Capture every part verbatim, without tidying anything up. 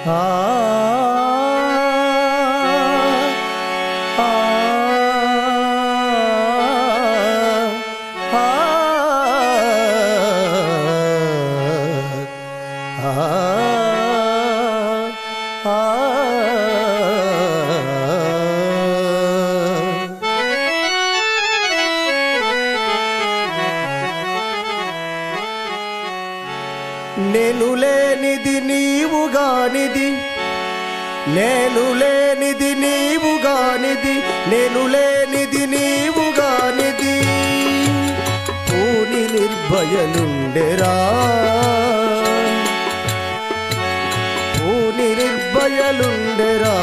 ఆ నేను లేనిది నీవుగానిది, నేను లేనిది నీవుగానిది, నేను లేనిది నీవుగానిది. పూని నిర్భయలుండెరా, పూని నిర్భయలుండెరా.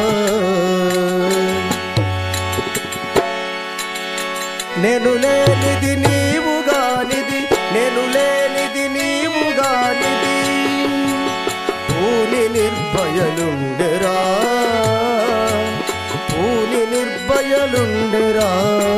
నేను లేనిది నీవుగానిది, నేను లేనిది నీవుగానిది. పూని నిర్భయలుండెరా, పూని నిర్భయలుండెరా.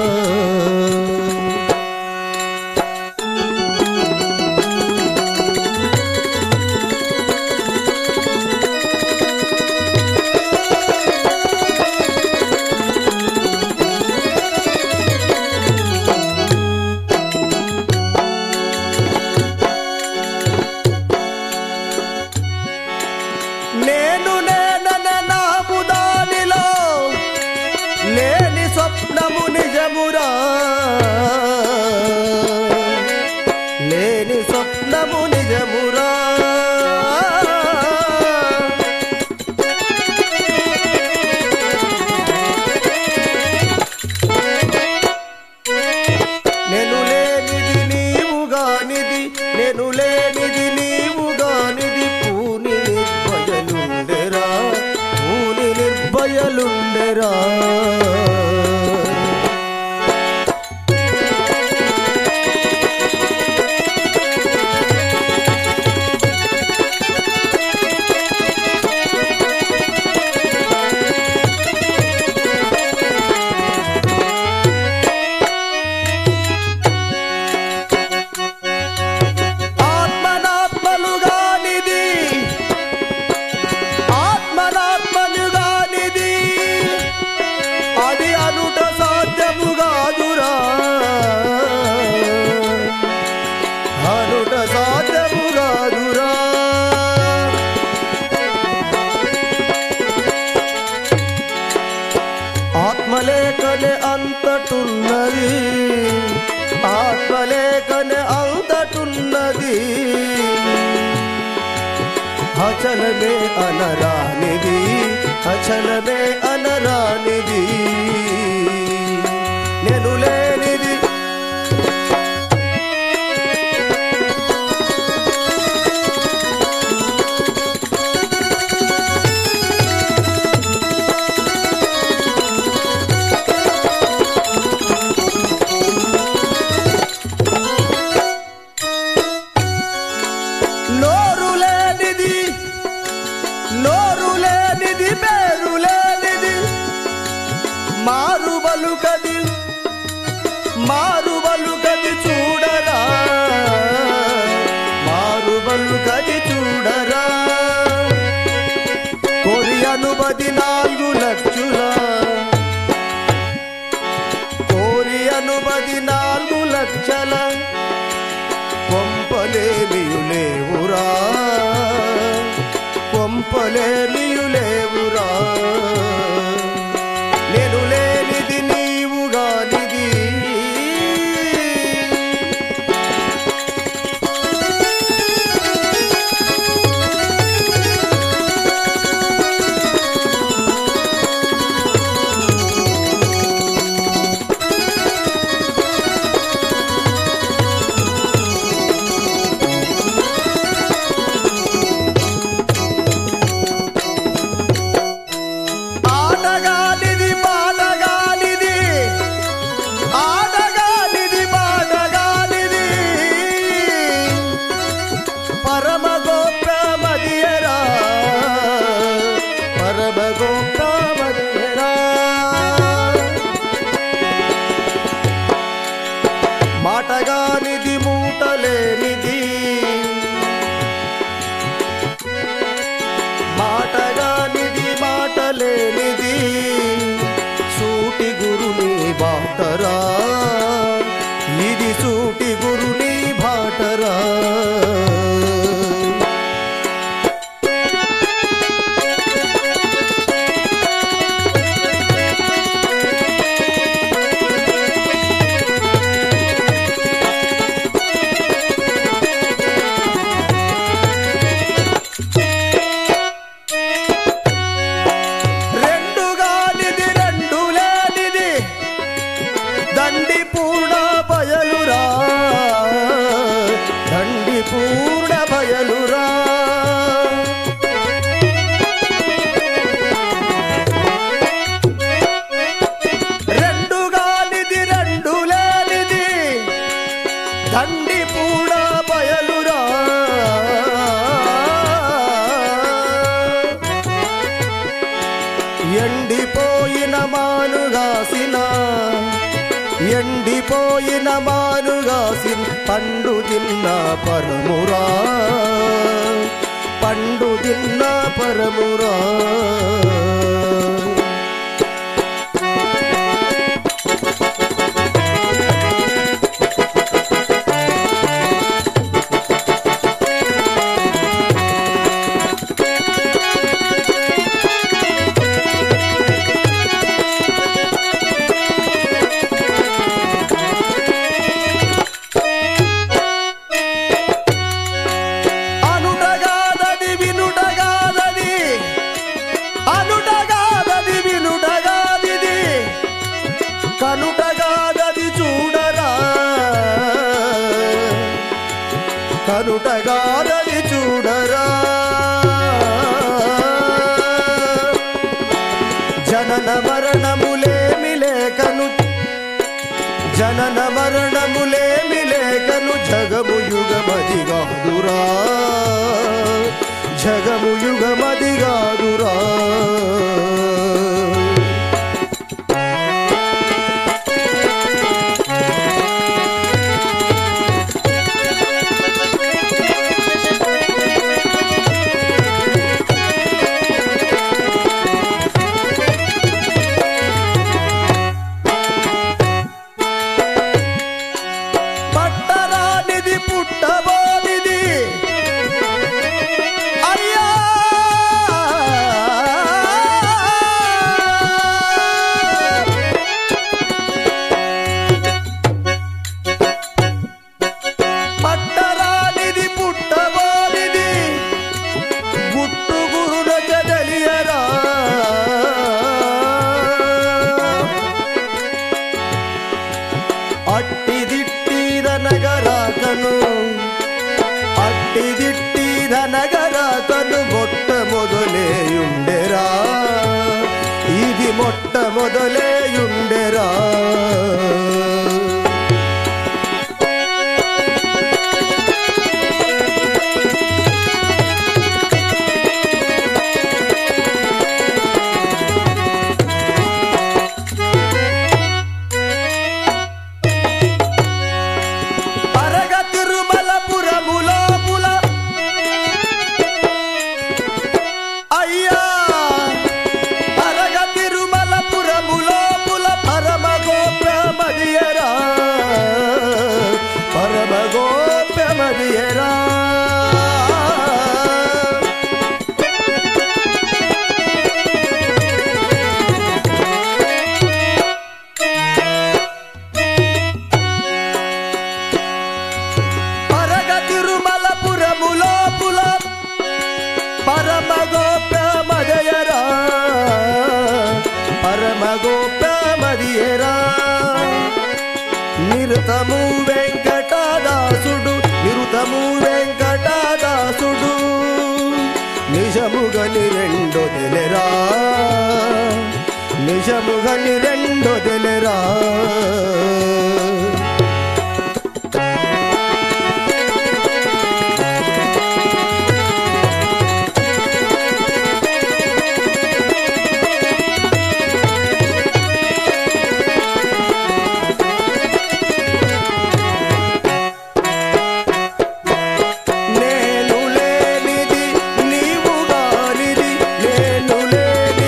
నేను నేనన నాము దానిలో లేని స్వప్నము నిజమురా, లేని స్వప్నము నిజమురా. నేను లేనిది నీవుగానిది, నేను లేనిది నీవుగానిది. పూని నిర్భయలుండెరా, పూని నిర్భయలుండెరా. ఆత్మనాత్మలుగానిది, ఆత్మనాత్మలుగానిది. అది అనుట సాధ్యము కాదురా, అనుట సాధ్యము కాదురా. ఆత్మలేఖనే అంతటున్నది, ఆత్మలేఖనే అంతటున్నది. అచలమే అనరానిది, అచలమే అనరానిది. నేను లేనిది నోరు లేనిది, నోరు లేనిది, పేరు లేనిది. మారు బలుకది, మారు బలుకది చూడరా, మారు బలుకది చూడరా. కొరియను పది నాలుగు లక్షల, కొరియను పది నాలుగు లక్షల. కొంపలేమియులేవురా, కొంపలేమియులేవురా. నేను లేనిది నీవుగానిది. మాటరా. దండి పూర్ణ బయలురా, దండి పూర్ణ బయలురా. రెండు గానిది రెండు లేనిది దండి పూర్ణ బయలురా. ఎండిపోయిన మానుగాసిన ఎండిపోయిన మానుగాసిన పండు తిన్న పరమురా, పండు తిన్న పరమురా. కనుటగాదది చూడరా, కనుటగాదది చూడరా. జనన మరణములేమి లేకను, జనన మరణములేమి లేకను జగము యుగమదిగాదురా, జగము యుగమదిగాదురా. పుట్టబోనిది అయ్యా, పట్టరానిది పుట్టబోనిది గుట్టు గురునక తెలియరా. అట్టిదిట్టిదనగరాకను, అట్టిదిట్టిదనగరాకను మొట్ట మొదలేయుండెరా, ఇది మొట్ట మొదలేయుండెరా. పరమగోప్యమదయరా, పరమగోప్యమదియరా. నిరుతము వెంకటదాసుడు, నిరుతము వెంకటదాసుడు నిజముగని రెండొదెలెరా, నిజముగని రెండొదెలెరా.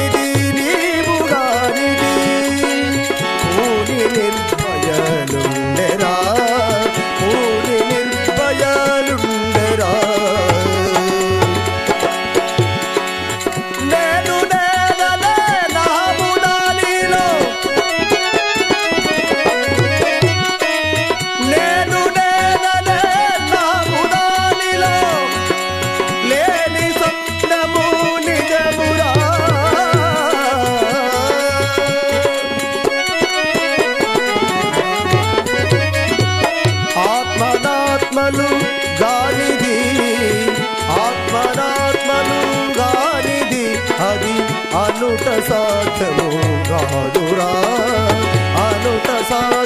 నిర్భయలుండే గానిది ఆత్మనాత్మను గానిది అది అనుట సాధ్యము కాదురా అనుట సా